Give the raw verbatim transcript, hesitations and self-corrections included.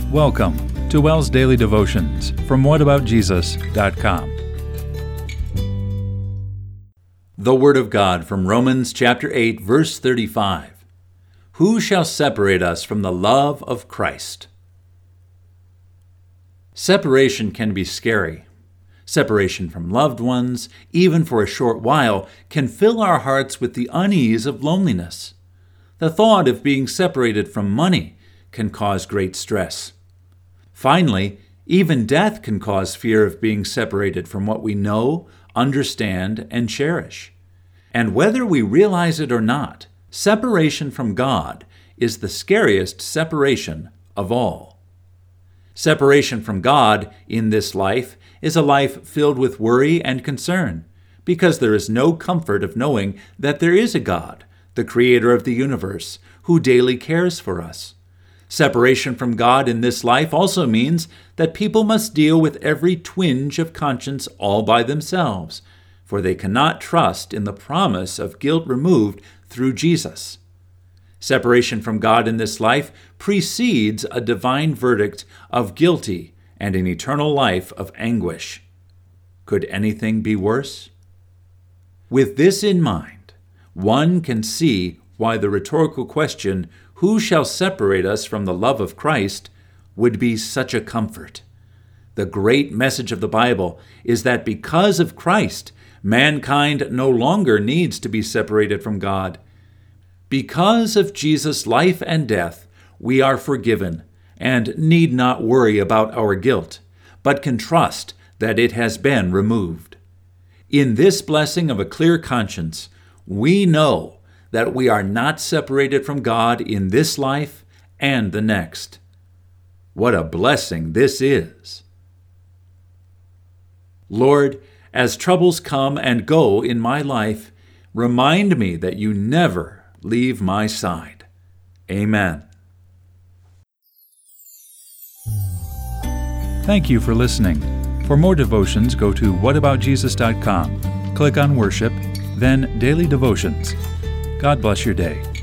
Welcome to WELS Daily Devotions from what about jesus dot com. The Word of God from Romans chapter eight, verse thirty-five. Who shall separate us from the love of Christ? Separation can be scary. Separation from loved ones, even for a short while, can fill our hearts with the unease of loneliness. The thought of being separated from money can cause great stress. Finally, even death can cause fear of being separated from what we know, understand, and cherish. And whether we realize it or not, separation from God is the scariest separation of all. Separation from God in this life is a life filled with worry and concern, because there is no comfort of knowing that there is a God, the Creator of the universe, who daily cares for us. Separation from God in this life also means that people must deal with every twinge of conscience all by themselves, for they cannot trust in the promise of guilt removed through Jesus. Separation from God in this life precedes a divine verdict of guilty and an eternal life of anguish. Could anything be worse? With this in mind, one can see why the rhetorical question, "Who shall separate us from the love of Christ?" would be such a comfort. The great message of the Bible is that because of Christ, mankind no longer needs to be separated from God. Because of Jesus' life and death, we are forgiven and need not worry about our guilt, but can trust that it has been removed. In this blessing of a clear conscience, we know that we are not separated from God in this life and the next. What a blessing this is! Lord, as troubles come and go in my life, remind me that you never leave my side. Amen. Thank you for listening. For more devotions, go to what about jesus dot com. Click on Worship, then Daily Devotions. God bless your day.